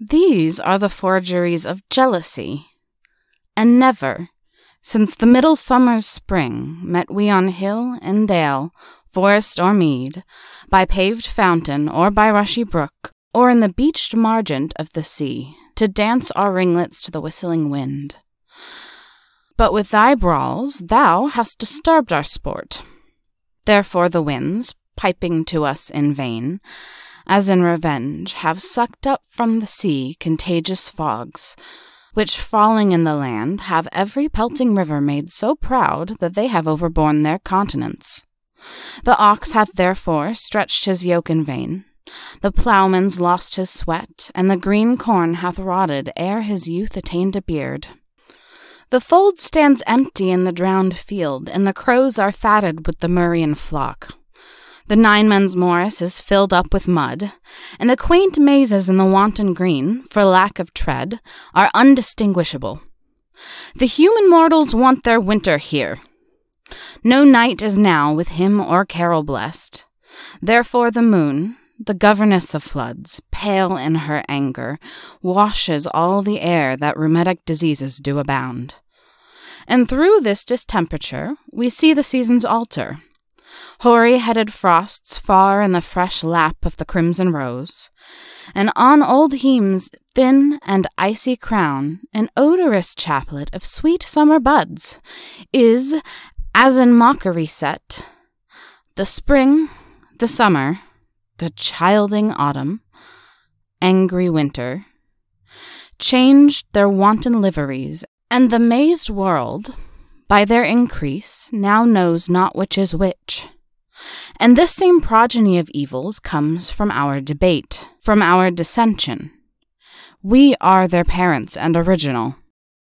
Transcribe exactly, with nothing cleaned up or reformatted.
These are the forgeries of jealousy, and never, since the middle summer's spring, met we on hill and dale, forest or mead, by paved fountain or by rushy brook, or in the beached margent of the sea, to dance our ringlets to the whistling wind. But with thy brawls thou hast disturbed our sport. Therefore the winds, piping to us in vain, as in revenge, have sucked up from the sea contagious fogs, which falling in the land have every pelting river made so proud that they have overborne their continents. The ox hath therefore stretched his yoke in vain, the ploughman's lost his sweat, and the green corn hath rotted ere his youth attained a beard. The fold stands empty in the drowned field, and the crows are fatted with the murrian flock. The nine-men's morris is filled up with mud, and the quaint mazes in the wanton green, for lack of tread, are undistinguishable. The human mortals want their winter here. No night is now with hymn or carol blessed. Therefore the moon, the governess of floods, pale in her anger, washes all the air that rheumatic diseases do abound. And through this distemperature we see the seasons alter. Hoary-headed frosts far in the fresh lap of the crimson rose, and on old Heme's thin and icy crown an odorous chaplet of sweet summer buds is, as in mockery set, the spring, the summer, the childing autumn, angry winter, changed their wanton liveries, and the mazed world, by their increase, now knows not which is which. And this same progeny of evils comes from our debate, from our dissension. We are their parents and original.